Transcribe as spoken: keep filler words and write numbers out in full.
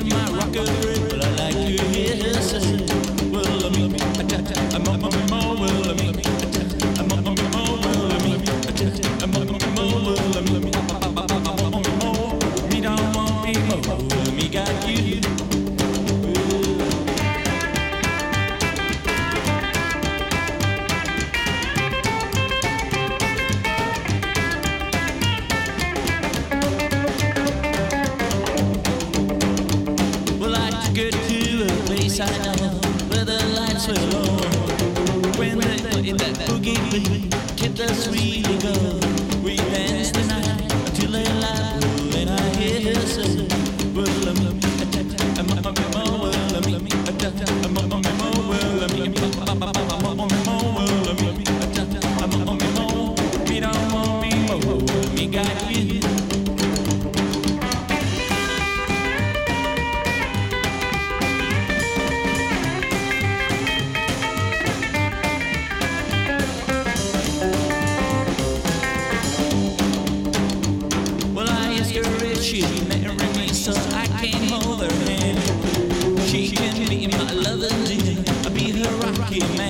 my rocker, well, I like to hear her say, well, I mean, I'm on my more, well, I mean, I'm on my more, well, I mean, I'm on my more, well, I mean, I'm on my more, me don't want me more, well, me got you. Good to a place I know where the lights were low. When they played that boogie beat, kept us really go. We danced the night until they light. And I hear her say, well, I'm I'm I'm I'm well, I'm I'm I'm I'm well, I'm I'm I'm I'm me don't want me more, me got you. She married me so I can hold her hand. She can be my lover, I'll be her rocky man.